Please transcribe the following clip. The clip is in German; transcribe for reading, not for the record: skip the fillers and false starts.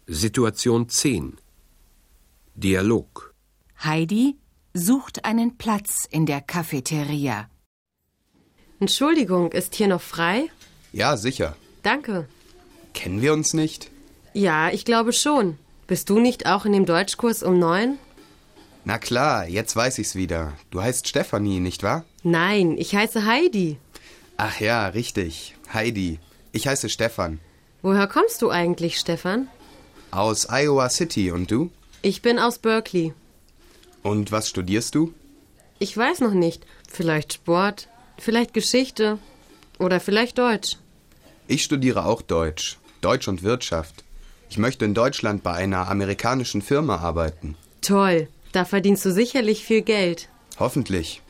Situation 10. Dialog. Heidi sucht einen Platz in der Cafeteria. Entschuldigung, ist hier noch frei? Ja, sicher. Danke. Kennen wir uns nicht? Ja, ich glaube schon. Bist du nicht auch in dem Deutschkurs um 9? Na klar, jetzt weiß ich's wieder. Du heißt Stefanie, nicht wahr? Nein, ich heiße Heidi. Ach ja, richtig. Heidi. Ich heiße Stefan. Woher kommst du eigentlich, Stefan? Aus Iowa City. Und du? Ich bin aus Berkeley. Und was studierst du? Ich weiß noch nicht. Vielleicht Sport, vielleicht Geschichte oder vielleicht Deutsch. Ich studiere auch Deutsch. Deutsch und Wirtschaft. Ich möchte in Deutschland bei einer amerikanischen Firma arbeiten. Toll, da verdienst du sicherlich viel Geld. Hoffentlich.